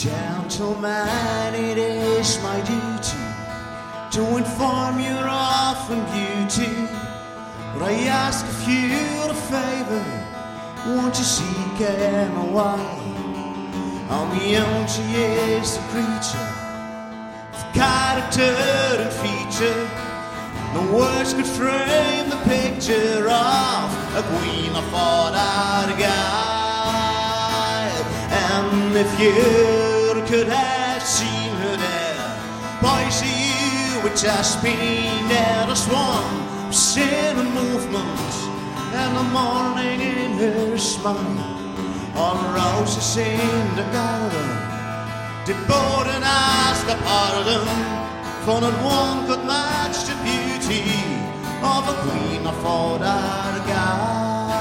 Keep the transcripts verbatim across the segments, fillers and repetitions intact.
Gentleman, it is my duty to inform you of and beauty, but I ask of you a favour, won't you seek him away? On the own she is a creature of character and feature, no words could frame the picture of a queen of Argyll. And if you could have seen her there, boys, you would just be there. A swan, sin and movement, and the morning in her smile. All roses in the garden, did both and ask a pardon, for not one could match the beauty of a queen of Argyll.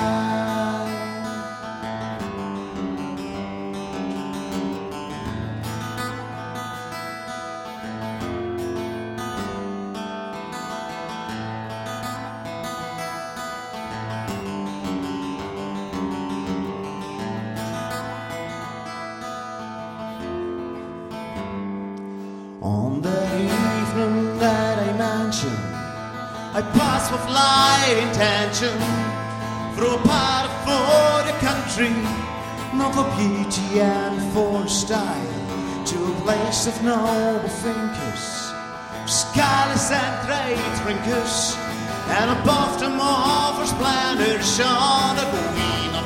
On the evening that I mentioned, I passed with light intention through a part of for the country, not for beauty and for style, to a place of noble thinkers, scholars and trade drinkers, and above them all for splendor shone the queen of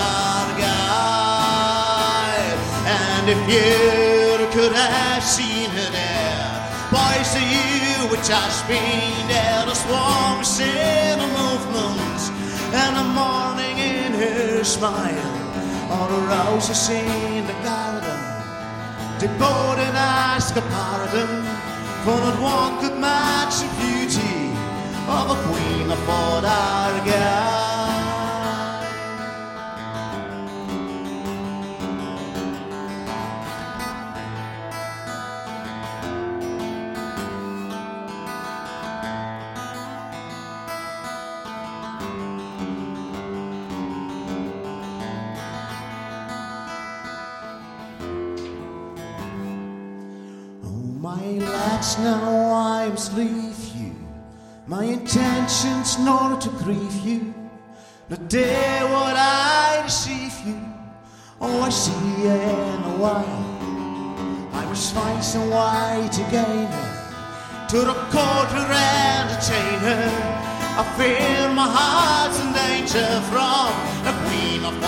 Argyll. And if you could have seen her there, boys, you would just be there. The swan was in a movement, and the morning in her smile. All the roses in the garden, they both and ask a pardon, for not one could match the beauty of a queen of Argyll. My lads, now I must leave you. My intention's not to grieve you, not dare would I deceive you. Oh, I see you in a while. I must find some way to gain her, to the court to entertain her. I fear my heart's in danger from the queen of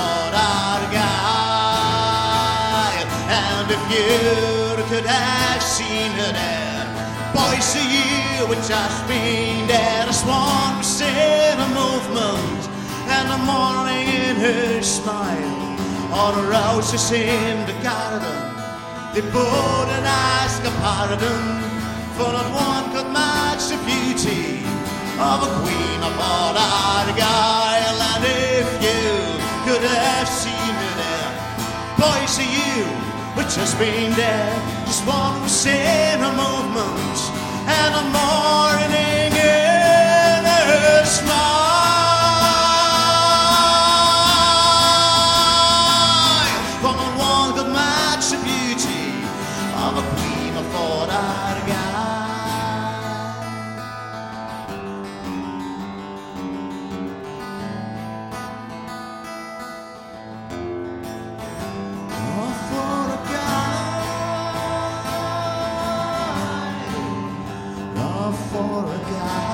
Argyll. And if you could have seen her there, boys, you would just be there. A swan was in a movement, and the morning in her smile. All the roses in the garden, they both and ask a pardon, for not one could match the beauty of a queen of Argyll. And if you could have seen her there, boys, you but just being there, just one was in a movement, and a morning in her smile. For no one could match the beauty of a queen of Argyll. For a guy